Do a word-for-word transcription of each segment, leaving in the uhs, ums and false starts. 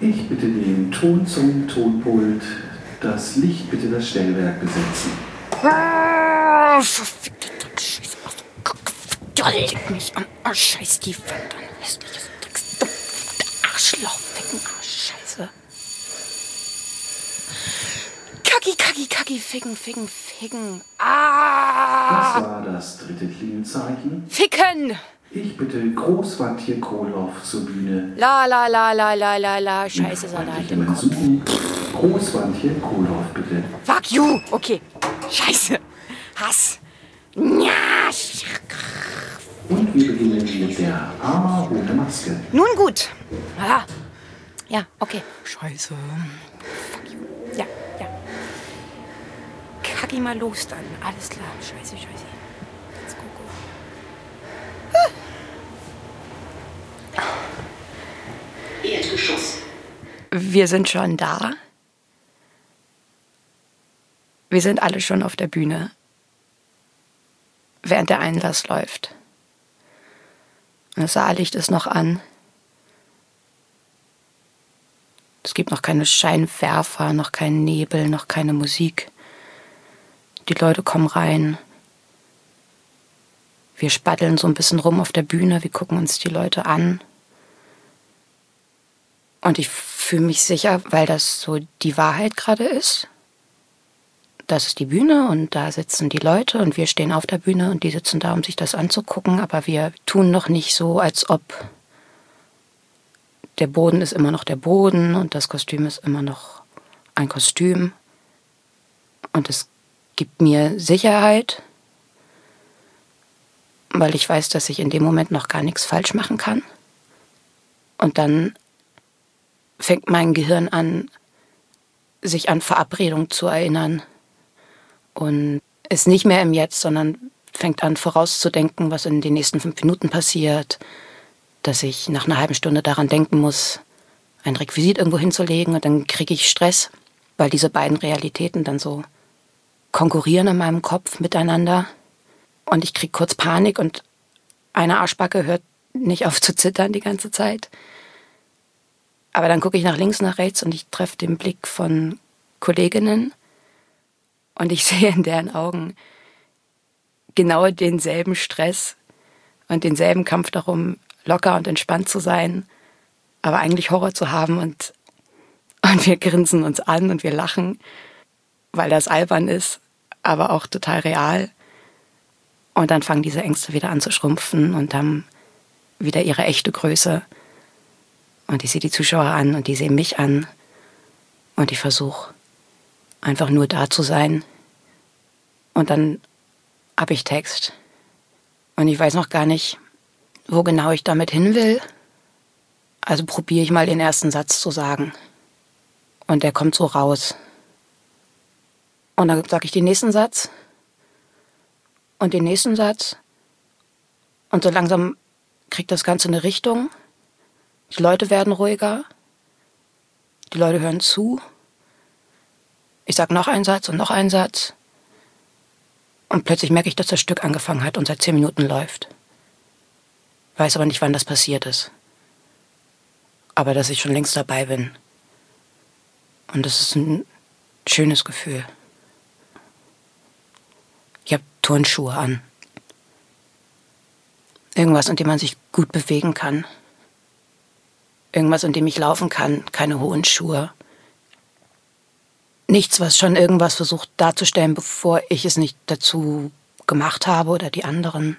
Ich bitte den Ton zum Tonpult, das Licht bitte das Stellwerk besetzen. Oh, verfickte Dreckscheiße. Leg mich an. Oh, scheiß die Wand an. Hässliches Drecksdumm. Arschloch, ficken, Arsch, scheiße. Kacki, kacki, kacki, ficken, ficken, ficken. Ah! Das war das dritte Klingelzeichen. Ficken! Ich bitte Großwandje Kohlhoff zur Bühne. La, la, la, la, la, la, la. Scheiße, Salat im Kopf. Suchen. Großwandje Kohlhoff, bitte. Fuck you! Okay. Scheiße. Hass. Ja. Und wir beginnen mit der Arma ohne Maske. Nun gut. Ah. Ja, okay. Scheiße. Fuck you. Ja, ja. Kacki mal los dann. Alles klar. Scheiße, scheiße. Let's go, go. Erdgeschoss. Wir sind schon da. Wir sind alle schon auf der Bühne, während der Einlass läuft. Das Saallicht ist noch an. Es gibt noch keine Scheinwerfer, noch keinen Nebel, noch keine Musik. Die Leute kommen rein. Wir spatteln so ein bisschen rum auf der Bühne, wir gucken uns die Leute an. Und ich fühle mich sicher, weil das so die Wahrheit gerade ist. Das ist die Bühne und da sitzen die Leute und wir stehen auf der Bühne und die sitzen da, um sich das anzugucken. Aber wir tun noch nicht so, als ob der Boden ist immer noch der Boden und das Kostüm ist immer noch ein Kostüm. Und es gibt mir Sicherheit, weil ich weiß, dass ich in dem Moment noch gar nichts falsch machen kann. Und dann fängt mein Gehirn an, sich an Verabredung zu erinnern. Und ist nicht mehr im Jetzt, sondern fängt an vorauszudenken, was in den nächsten fünf Minuten passiert. Dass ich nach einer halben Stunde daran denken muss, ein Requisit irgendwo hinzulegen. Und dann kriege ich Stress, weil diese beiden Realitäten dann so konkurrieren in meinem Kopf miteinander. Und ich kriege kurz Panik und eine Arschbacke hört nicht auf zu zittern die ganze Zeit. Aber dann gucke ich nach links, nach rechts und ich treffe den Blick von Kolleginnen. Und ich sehe in deren Augen genau denselben Stress und denselben Kampf darum, locker und entspannt zu sein, aber eigentlich Horror zu haben. Und, und wir grinsen uns an und wir lachen, weil das albern ist, aber auch total real. Und dann fangen diese Ängste wieder an zu schrumpfen und haben wieder ihre echte Größe. Und ich sehe die Zuschauer an und die sehen mich an. Und ich versuche einfach nur da zu sein. Und dann habe ich Text. Und ich weiß noch gar nicht, wo genau ich damit hin will. Also probiere ich mal den ersten Satz zu sagen. Und der kommt so raus. Und dann sage ich den nächsten Satz. Und den nächsten Satz. Und so langsam kriegt das Ganze eine Richtung. Die Leute werden ruhiger. Die Leute hören zu. Ich sage noch einen Satz und noch einen Satz. Und plötzlich merke ich, dass das Stück angefangen hat und seit zehn Minuten läuft. Weiß aber nicht, wann das passiert ist. Aber dass ich schon längst dabei bin. Und das ist ein schönes Gefühl. Ich habe Turnschuhe an. Irgendwas, in dem man sich gut bewegen kann. Irgendwas, in dem ich laufen kann. Keine hohen Schuhe. Nichts, was schon irgendwas versucht darzustellen, bevor ich es nicht dazu gemacht habe oder die anderen.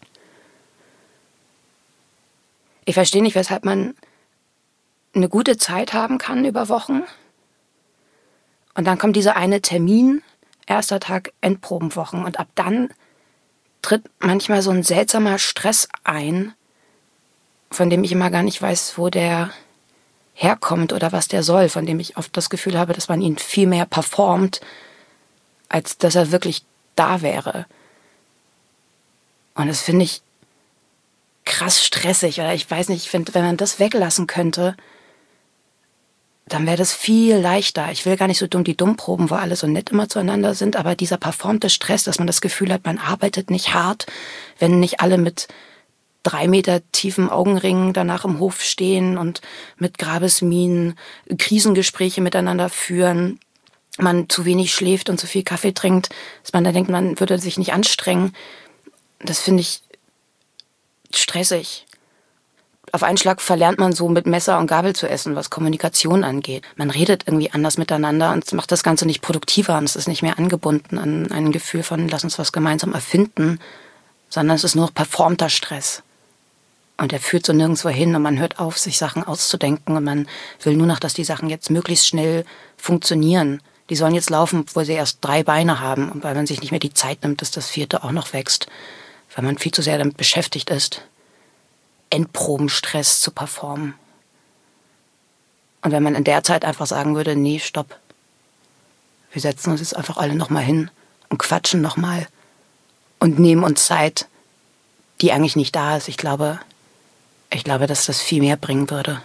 Ich verstehe nicht, weshalb man eine gute Zeit haben kann über Wochen. Und dann kommt dieser eine Termin, erster Tag Endprobenwochen. Und ab dann tritt manchmal so ein seltsamer Stress ein, von dem ich immer gar nicht weiß, wo der herkommt oder was der soll, von dem ich oft das Gefühl habe, dass man ihn viel mehr performt, als dass er wirklich da wäre. Und das finde ich krass stressig. Oder ich weiß nicht, ich finde, wenn man das weglassen könnte, dann wäre das viel leichter. Ich will gar nicht so dumm die Dummproben, wo alle so nett immer zueinander sind, aber dieser performte Stress, dass man das Gefühl hat, man arbeitet nicht hart, wenn nicht alle mit drei Meter tiefen Augenringen danach im Hof stehen und mit Grabesmienen Krisengespräche miteinander führen, man zu wenig schläft und zu viel Kaffee trinkt, dass man da denkt, man würde sich nicht anstrengen. Das finde ich stressig. Auf einen Schlag verlernt man so mit Messer und Gabel zu essen, was Kommunikation angeht. Man redet irgendwie anders miteinander und es macht das Ganze nicht produktiver und es ist nicht mehr angebunden an ein Gefühl von, lass uns was gemeinsam erfinden, sondern es ist nur noch performter Stress. Und der führt so nirgendwo hin und man hört auf, sich Sachen auszudenken und man will nur noch, dass die Sachen jetzt möglichst schnell funktionieren. Die sollen jetzt laufen, obwohl sie erst drei Beine haben und weil man sich nicht mehr die Zeit nimmt, dass das vierte auch noch wächst, weil man viel zu sehr damit beschäftigt ist, Endprobenstress zu performen. Und wenn man in der Zeit einfach sagen würde, nee, stopp, wir setzen uns jetzt einfach alle nochmal hin und quatschen nochmal und nehmen uns Zeit, die eigentlich nicht da ist. Ich glaube, ich glaube, dass das viel mehr bringen würde.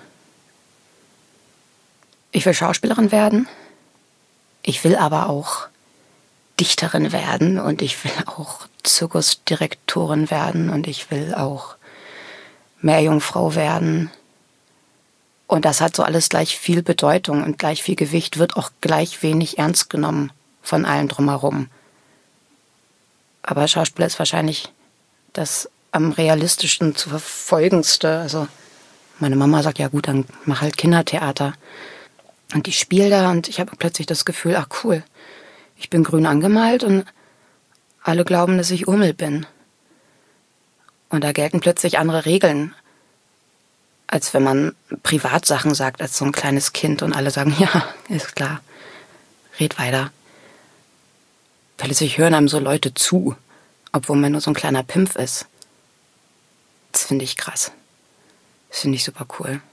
Ich will Schauspielerin werden. Ich will aber auch Dichterin werden und ich will auch Zirkusdirektorin werden und ich will auch Meerjungfrau werden. Und das hat so alles gleich viel Bedeutung und gleich viel Gewicht, wird auch gleich wenig ernst genommen von allen drumherum. Aber Schauspieler ist wahrscheinlich das am realistischsten zu verfolgendste. Also meine Mama sagt, ja gut, dann mach halt Kindertheater. Und ich spiele da und ich habe plötzlich das Gefühl, ach cool, ich bin grün angemalt und alle glauben, dass ich Urmel bin. Und da gelten plötzlich andere Regeln, als wenn man Privatsachen sagt als so ein kleines Kind und alle sagen, ja, ist klar, red weiter. Plötzlich hören einem so Leute zu, obwohl man nur so ein kleiner Pimpf ist. Das finde ich krass. Das finde ich super cool.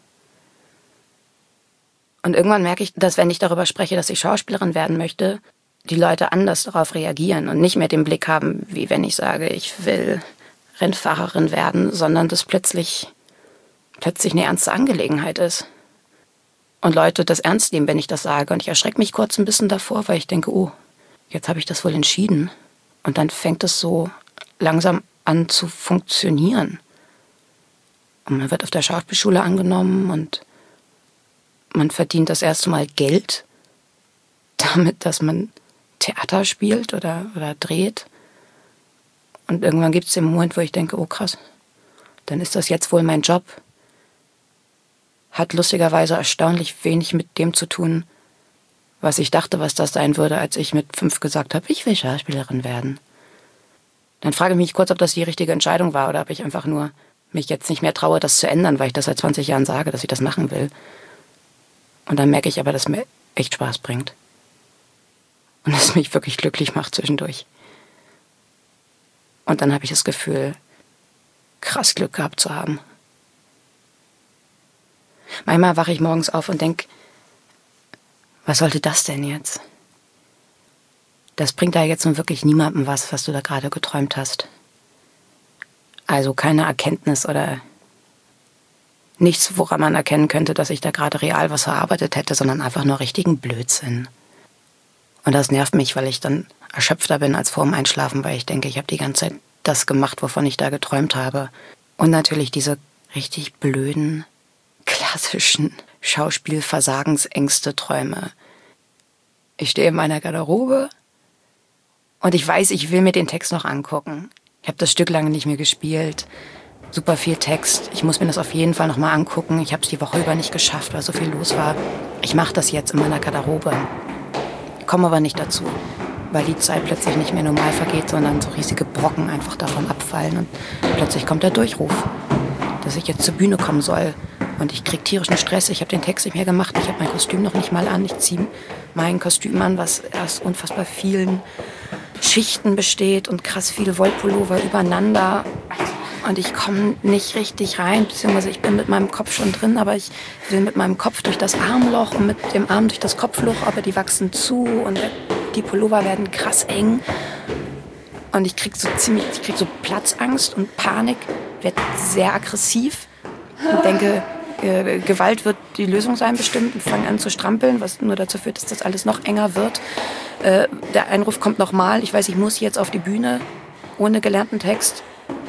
Und irgendwann merke ich, dass wenn ich darüber spreche, dass ich Schauspielerin werden möchte, die Leute anders darauf reagieren und nicht mehr den Blick haben, wie wenn ich sage, ich will Rennfahrerin werden, sondern das plötzlich, plötzlich eine ernste Angelegenheit ist. Und Leute das ernst nehmen, wenn ich das sage. Und ich erschrecke mich kurz ein bisschen davor, weil ich denke, oh, jetzt habe ich das wohl entschieden. Und dann fängt es so langsam an zu funktionieren. Und man wird auf der Schauspielschule angenommen und man verdient das erste Mal Geld damit, dass man Theater spielt oder, oder dreht. Und irgendwann gibt es den Moment, wo ich denke, oh krass, dann ist das jetzt wohl mein Job. Hat lustigerweise erstaunlich wenig mit dem zu tun, was ich dachte, was das sein würde, als ich mit fünf gesagt habe, ich will Schauspielerin werden. Dann frage ich mich kurz, ob das die richtige Entscheidung war oder ob ich einfach nur mich jetzt nicht mehr traue, das zu ändern, weil ich das seit zwanzig Jahren sage, dass ich das machen will. Und dann merke ich aber, dass es mir echt Spaß bringt. Und dass es mich wirklich glücklich macht zwischendurch. Und dann habe ich das Gefühl, krass Glück gehabt zu haben. Manchmal wache ich morgens auf und denke, was sollte das denn jetzt? Das bringt da jetzt nun wirklich niemandem was, was du da gerade geträumt hast. Also keine Erkenntnis oder nichts, woran man erkennen könnte, dass ich da gerade real was erarbeitet hätte, sondern einfach nur richtigen Blödsinn. Und das nervt mich, weil ich dann erschöpfter bin als vor dem Einschlafen, weil ich denke, ich habe die ganze Zeit das gemacht, wovon ich da geträumt habe. Und natürlich diese richtig blöden, klassischen Schauspielversagensängste Träume. Ich stehe in meiner Garderobe und ich weiß, ich will mir den Text noch angucken. Ich habe das Stück lange nicht mehr gespielt. Super viel Text. Ich muss mir das auf jeden Fall noch mal angucken. Ich habe es die Woche über nicht geschafft, weil so viel los war. Ich mache das jetzt in meiner Garderobe. Komme aber nicht dazu, weil die Zeit plötzlich nicht mehr normal vergeht, sondern so riesige Brocken einfach davon abfallen. Und plötzlich kommt der Durchruf, dass ich jetzt zur Bühne kommen soll. Und ich kriege tierischen Stress. Ich habe den Text nicht mehr gemacht. Ich habe mein Kostüm noch nicht mal an. Ich ziehe mein Kostüm an, was aus unfassbar vielen Schichten besteht und krass viele Wollpullover übereinander. Und ich komme nicht richtig rein, beziehungsweise ich bin mit meinem Kopf schon drin, aber ich will mit meinem Kopf durch das Armloch und mit dem Arm durch das Kopfloch, aber die wachsen zu und die Pullover werden krass eng. Und ich krieg so ziemlich, ich krieg so Platzangst und Panik, werde sehr aggressiv und denke, äh, Gewalt wird die Lösung sein bestimmt und fange an zu strampeln, was nur dazu führt, dass das alles noch enger wird. Äh, der Einruf kommt nochmal, ich weiß, ich muss jetzt auf die Bühne ohne gelernten Text.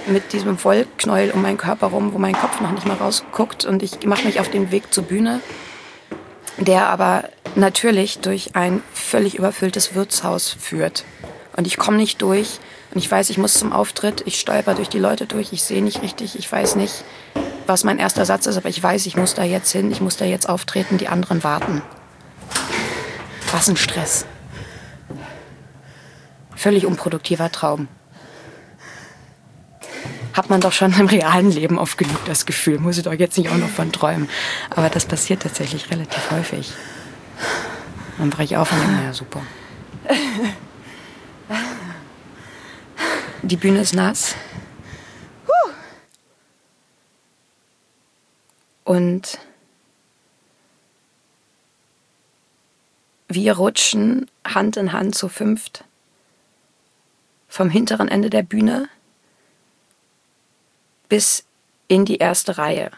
mit diesem Wollknäuel um meinen Körper rum, wo mein Kopf noch nicht mal rausguckt. Und ich mache mich auf den Weg zur Bühne, der aber natürlich durch ein völlig überfülltes Wirtshaus führt. Und ich komme nicht durch. Und ich weiß, ich muss zum Auftritt. Ich stolper durch die Leute durch. Ich sehe nicht richtig. Ich weiß nicht, was mein erster Satz ist. Aber ich weiß, ich muss da jetzt hin. Ich muss da jetzt auftreten. Die anderen warten. Was ein Stress. Völlig unproduktiver Traum. Hat man doch schon im realen Leben oft genug das Gefühl. Muss ich doch jetzt nicht auch noch von träumen. Aber das passiert tatsächlich relativ häufig. Dann breche ich auf und denke, ja super. Die Bühne ist nass. Und wir rutschen Hand in Hand zu fünft vom hinteren Ende der Bühne bis in die erste Reihe.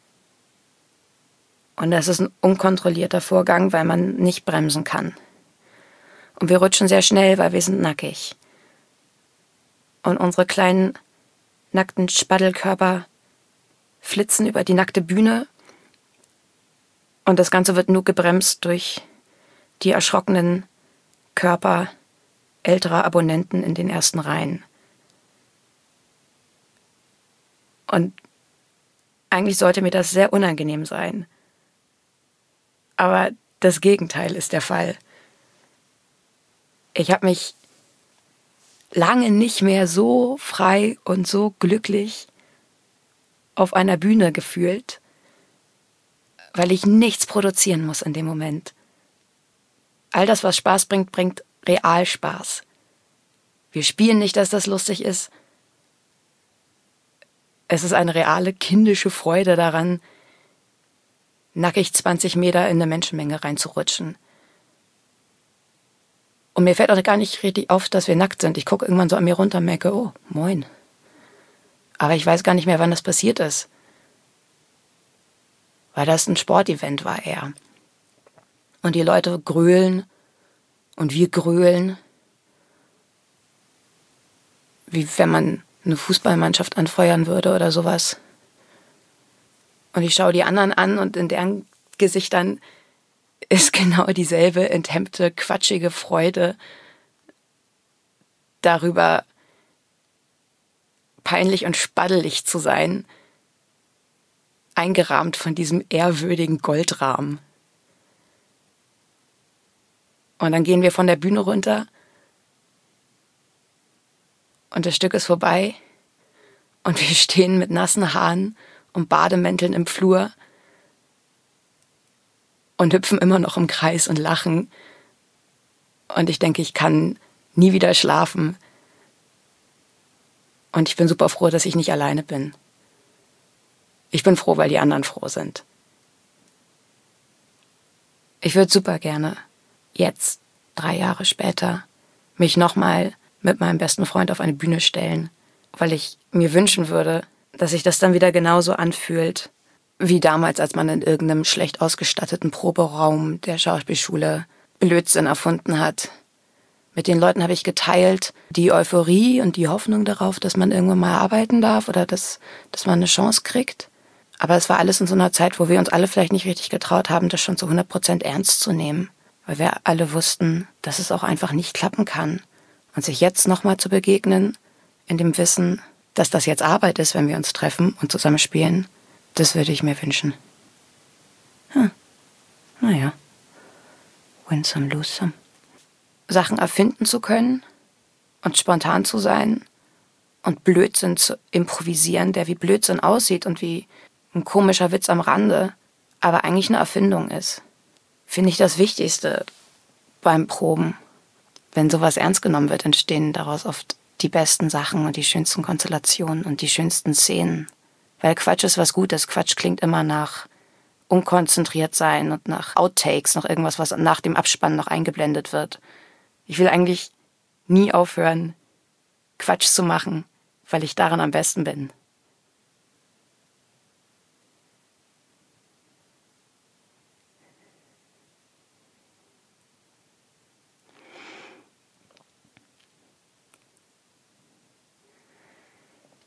Und das ist ein unkontrollierter Vorgang, weil man nicht bremsen kann. Und wir rutschen sehr schnell, weil wir sind nackig. Und unsere kleinen, nackten Spaddelkörper flitzen über die nackte Bühne. Und das Ganze wird nur gebremst durch die erschrockenen Körper älterer Abonnenten in den ersten Reihen. Und eigentlich sollte mir das sehr unangenehm sein. Aber das Gegenteil ist der Fall. Ich habe mich lange nicht mehr so frei und so glücklich auf einer Bühne gefühlt, weil ich nichts produzieren muss in dem Moment. All das, was Spaß bringt, bringt real Spaß. Wir spielen nicht, dass das lustig ist. Es ist eine reale, kindische Freude daran, nackig zwanzig Meter in eine Menschenmenge reinzurutschen. Und mir fällt auch gar nicht richtig auf, dass wir nackt sind. Ich gucke irgendwann so an mir runter und merke, oh, moin. Aber ich weiß gar nicht mehr, wann das passiert ist. Weil das ein Sportevent war eher. Und die Leute grölen und wir grölen. Wie wenn man eine Fußballmannschaft anfeuern würde oder sowas. Und ich schaue die anderen an und in deren Gesichtern ist genau dieselbe enthemmte, quatschige Freude darüber, peinlich und spaddelig zu sein, eingerahmt von diesem ehrwürdigen Goldrahmen. Und dann gehen wir von der Bühne runter und das Stück ist vorbei und wir stehen mit nassen Haaren und Bademänteln im Flur und hüpfen immer noch im Kreis und lachen. Und ich denke, ich kann nie wieder schlafen. Und ich bin super froh, dass ich nicht alleine bin. Ich bin froh, weil die anderen froh sind. Ich würde super gerne jetzt, drei Jahre später, mich nochmal mit meinem besten Freund auf eine Bühne stellen, weil ich mir wünschen würde, dass sich das dann wieder genauso anfühlt, wie damals, als man in irgendeinem schlecht ausgestatteten Proberaum der Schauspielschule Blödsinn erfunden hat. Mit den Leuten habe ich geteilt die Euphorie und die Hoffnung darauf, dass man irgendwann mal arbeiten darf oder dass, dass man eine Chance kriegt. Aber es war alles in so einer Zeit, wo wir uns alle vielleicht nicht richtig getraut haben, das schon zu hundert Prozent ernst zu nehmen. Weil wir alle wussten, dass es auch einfach nicht klappen kann. Und sich jetzt nochmal zu begegnen, in dem Wissen, dass das jetzt Arbeit ist, wenn wir uns treffen und zusammen spielen, das würde ich mir wünschen. Hm. Naja. Win some, lose some. Sachen erfinden zu können und spontan zu sein und Blödsinn zu improvisieren, der wie Blödsinn aussieht und wie ein komischer Witz am Rande, aber eigentlich eine Erfindung ist, finde ich das Wichtigste beim Proben. Wenn sowas ernst genommen wird, entstehen daraus oft die besten Sachen und die schönsten Konstellationen und die schönsten Szenen. Weil Quatsch ist was Gutes. Quatsch klingt immer nach unkonzentriert sein und nach Outtakes, noch irgendwas, was nach dem Abspann noch eingeblendet wird. Ich will eigentlich nie aufhören, Quatsch zu machen, weil ich daran am besten bin.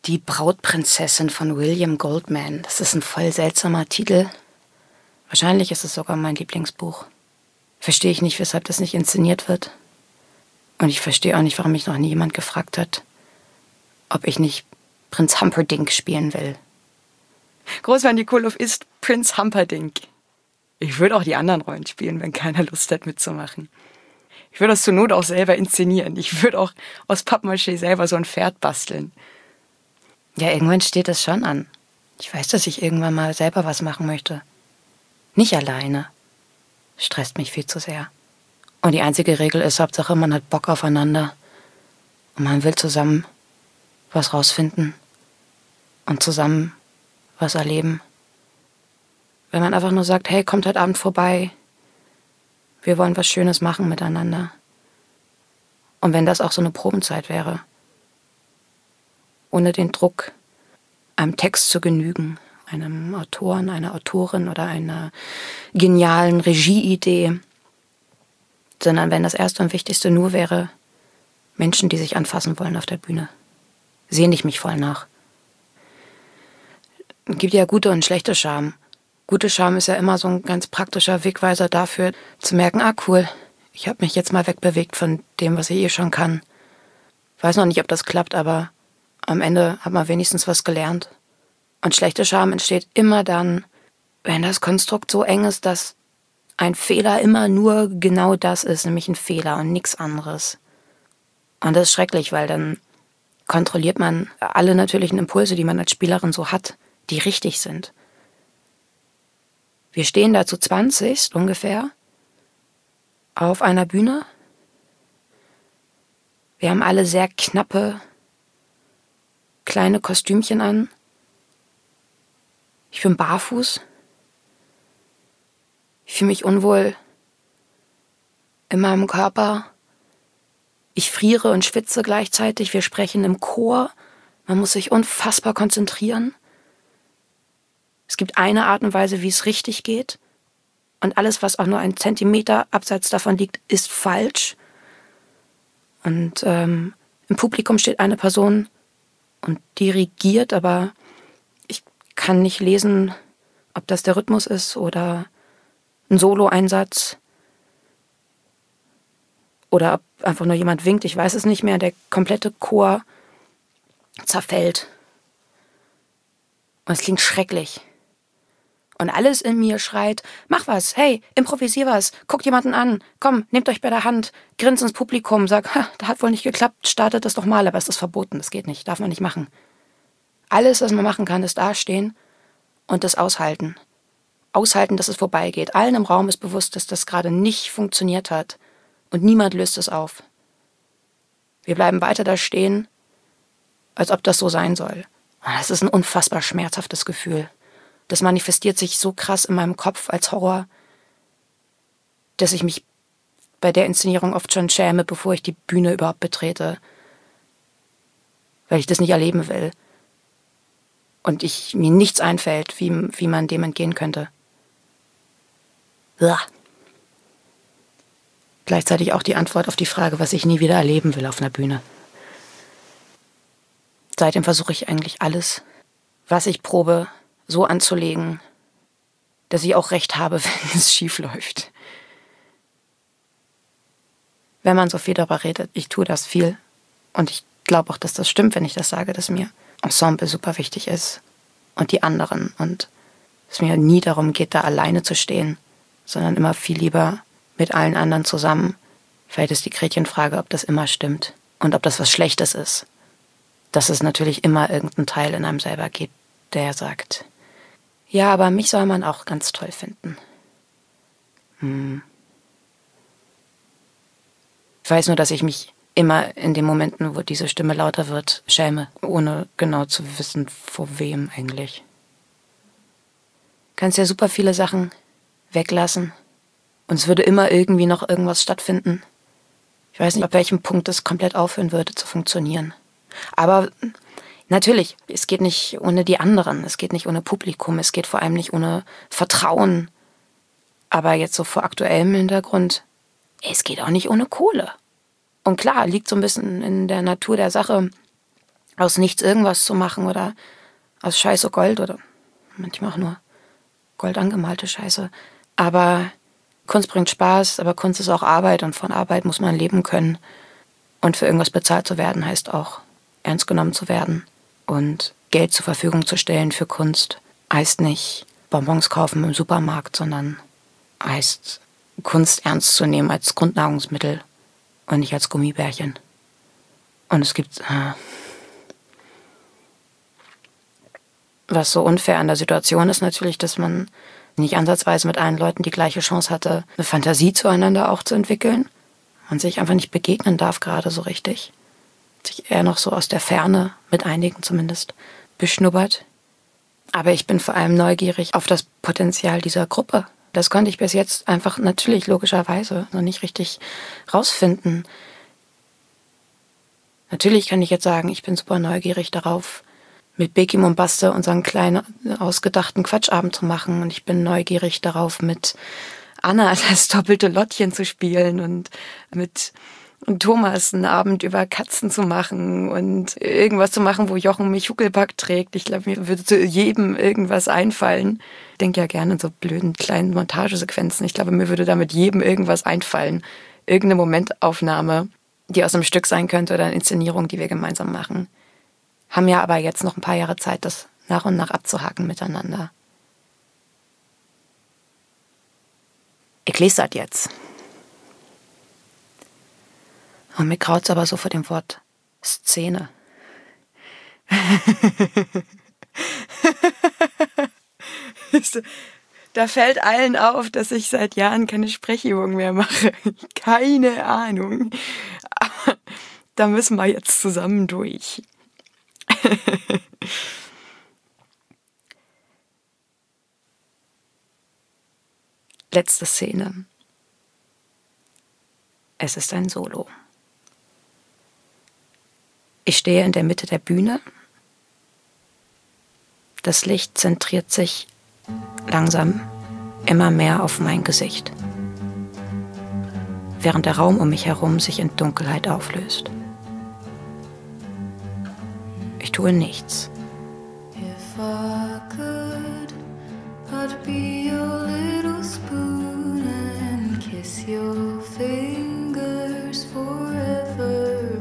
Die Brautprinzessin von William Goldman. Das ist ein voll seltsamer Titel. Wahrscheinlich ist es sogar mein Lieblingsbuch. Verstehe ich nicht, weshalb das nicht inszeniert wird. Und ich verstehe auch nicht, warum mich noch nie jemand gefragt hat, ob ich nicht Prinz Humperdinck spielen will. Großmann Nikolov ist Prinz Humperdinck. Ich würde auch die anderen Rollen spielen, wenn keiner Lust hat mitzumachen. Ich würde das zur Not auch selber inszenieren. Ich würde auch aus Pappmaché selber so ein Pferd basteln. Ja, irgendwann steht das schon an. Ich weiß, dass ich irgendwann mal selber was machen möchte. Nicht alleine. Stresst mich viel zu sehr. Und die einzige Regel ist, Hauptsache, man hat Bock aufeinander. Und man will zusammen was rausfinden. Und zusammen was erleben. Wenn man einfach nur sagt, hey, kommt heute Abend vorbei. Wir wollen was Schönes machen miteinander. Und wenn das auch so eine Probenzeit wäre. Ohne den Druck, einem Text zu genügen, einem Autoren, einer Autorin oder einer genialen Regieidee, sondern wenn das Erste und Wichtigste nur wäre, Menschen, die sich anfassen wollen auf der Bühne. Sehne ich mich voll nach. Es gibt ja gute und schlechte Scham. Gute Scham ist ja immer so ein ganz praktischer Wegweiser dafür, zu merken, ah cool, ich habe mich jetzt mal wegbewegt von dem, was ich eh schon kann. Weiß noch nicht, ob das klappt, aber am Ende hat man wenigstens was gelernt. Und schlechte Scham entsteht immer dann, wenn das Konstrukt so eng ist, dass ein Fehler immer nur genau das ist, nämlich ein Fehler und nichts anderes. Und das ist schrecklich, weil dann kontrolliert man alle natürlichen Impulse, die man als Spielerin so hat, die richtig sind. Wir stehen da zu zwanzig ungefähr auf einer Bühne. Wir haben alle sehr knappe, kleine Kostümchen an. Ich bin barfuß. Ich fühle mich unwohl in meinem Körper. Ich friere und schwitze gleichzeitig. Wir sprechen im Chor. Man muss sich unfassbar konzentrieren. Es gibt eine Art und Weise, wie es richtig geht. Und alles, was auch nur einen Zentimeter abseits davon liegt, ist falsch. Und ähm, im Publikum steht eine Person und dirigiert, aber ich kann nicht lesen, ob das der Rhythmus ist oder ein Solo-Einsatz oder ob einfach nur jemand winkt. Ich weiß es nicht mehr. Der komplette Chor zerfällt. Und es klingt schrecklich. Und alles in mir schreit, mach was, hey, improvisier was, guckt jemanden an, komm, nehmt euch bei der Hand, grinst ins Publikum, sag, ha, das hat wohl nicht geklappt, startet das doch mal, aber es ist verboten, das geht nicht, darf man nicht machen. Alles, was man machen kann, ist dastehen und das aushalten. Aushalten, dass es vorbeigeht. Allen im Raum ist bewusst, dass das gerade nicht funktioniert hat und niemand löst es auf. Wir bleiben weiter da stehen, als ob das so sein soll. Das ist ein unfassbar schmerzhaftes Gefühl. Das manifestiert sich so krass in meinem Kopf als Horror, dass ich mich bei der Inszenierung oft schon schäme, bevor ich die Bühne überhaupt betrete. Weil ich das nicht erleben will. Und ich, mir nichts einfällt, wie, wie man dem entgehen könnte. Uah. Gleichzeitig auch die Antwort auf die Frage, was ich nie wieder erleben will auf einer Bühne. Seitdem versuche ich eigentlich alles, was ich probe, so anzulegen, dass ich auch recht habe, wenn es schief läuft. Wenn man so viel darüber redet, ich tue das viel. Und ich glaube auch, dass das stimmt, wenn ich das sage, dass mir Ensemble super wichtig ist. Und die anderen. Und es mir nie darum geht, da alleine zu stehen, sondern immer viel lieber mit allen anderen zusammen. Vielleicht ist die Gretchenfrage, ob das immer stimmt. Und ob das was Schlechtes ist. Dass es natürlich immer irgendeinen Teil in einem selber gibt, der sagt, ja, aber mich soll man auch ganz toll finden. Hm. Ich weiß nur, dass ich mich immer in den Momenten, wo diese Stimme lauter wird, schäme, ohne genau zu wissen, vor wem eigentlich. Du kannst ja super viele Sachen weglassen und es würde immer irgendwie noch irgendwas stattfinden. Ich weiß nicht, ab welchem Punkt es komplett aufhören würde zu funktionieren. Aber natürlich, es geht nicht ohne die anderen, es geht nicht ohne Publikum, es geht vor allem nicht ohne Vertrauen. Aber jetzt so vor aktuellem Hintergrund, es geht auch nicht ohne Kohle. Und klar, liegt so ein bisschen in der Natur der Sache, aus nichts irgendwas zu machen oder aus Scheiße Gold oder manchmal auch nur Gold angemalte Scheiße. Aber Kunst bringt Spaß, aber Kunst ist auch Arbeit und von Arbeit muss man leben können. Und für irgendwas bezahlt zu werden heißt auch ernst genommen zu werden. Und Geld zur Verfügung zu stellen für Kunst heißt nicht Bonbons kaufen im Supermarkt, sondern heißt Kunst ernst zu nehmen als Grundnahrungsmittel und nicht als Gummibärchen. Und es gibt, äh, was so unfair an der Situation ist natürlich, dass man nicht ansatzweise mit allen Leuten die gleiche Chance hatte, eine Fantasie zueinander auch zu entwickeln. Man sich einfach nicht begegnen darf gerade so richtig. Sich eher noch so aus der Ferne, mit einigen zumindest, beschnuppert. Aber ich bin vor allem neugierig auf das Potenzial dieser Gruppe. Das konnte ich bis jetzt einfach natürlich logischerweise noch nicht richtig rausfinden. Natürlich kann ich jetzt sagen, ich bin super neugierig darauf, mit Bekim und Baste unseren kleinen, ausgedachten Quatschabend zu machen. Und ich bin neugierig darauf, mit Anna das doppelte Lottchen zu spielen und mit Thomas einen Abend über Katzen zu machen und irgendwas zu machen, wo Jochen mich Huckelpack trägt. Ich glaube, mir würde zu jedem irgendwas einfallen. Ich denke ja gerne in so blöden kleinen Montagesequenzen. Ich glaube, mir würde da mit jedem irgendwas einfallen. Irgendeine Momentaufnahme, die aus einem Stück sein könnte oder eine Inszenierung, die wir gemeinsam machen. Haben ja aber jetzt noch ein paar Jahre Zeit, das nach und nach abzuhaken miteinander. Ich lese das jetzt. Und mir graut's aber so vor dem Wort Szene. Da fällt allen auf, dass ich seit Jahren keine Sprechübung mehr mache. Keine Ahnung. Aber da müssen wir jetzt zusammen durch. Letzte Szene. Es ist ein Solo. Ich stehe in der Mitte der Bühne. Das Licht zentriert sich langsam immer mehr auf mein Gesicht, während der Raum um mich herum sich in Dunkelheit auflöst. Ich tue nichts. If I could, I'd be your little spoon and kiss your fingers forevermore.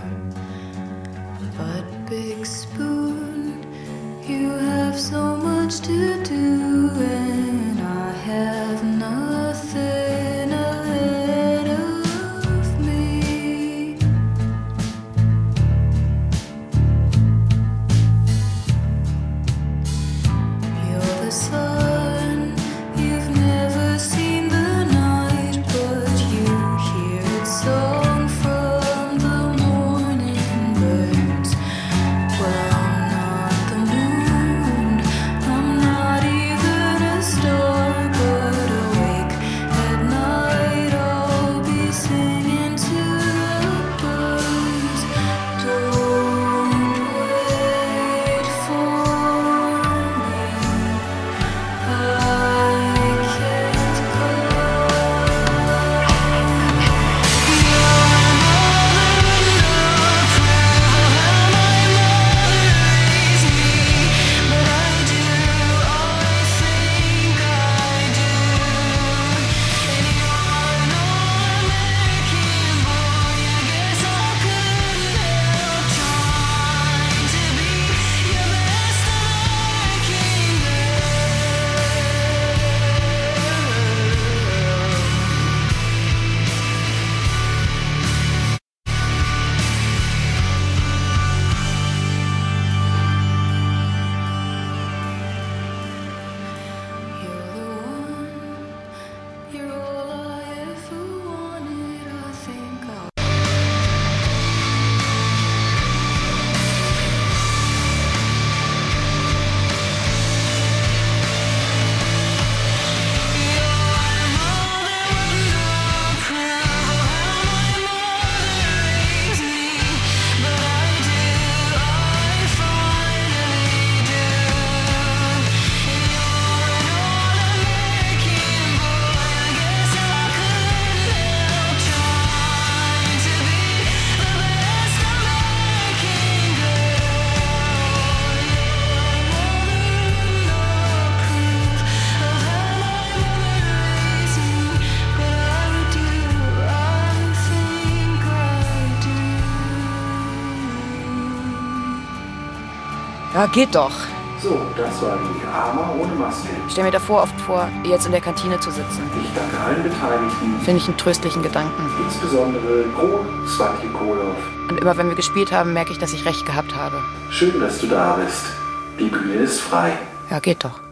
But big spoon, you have so much to do and I have nothing ahead of me. Ja, geht doch. So, das war die Arma ohne Maske. Ich stelle mir davor oft vor, jetzt in der Kantine zu sitzen. Ich danke allen Beteiligten, Finde ich einen tröstlichen Gedanken. insbesondere Gro Swantje Kolow. Und immer wenn wir gespielt haben, merke ich, dass ich recht gehabt habe. Schön, dass du da bist. Die Bühne ist frei. Ja, geht doch.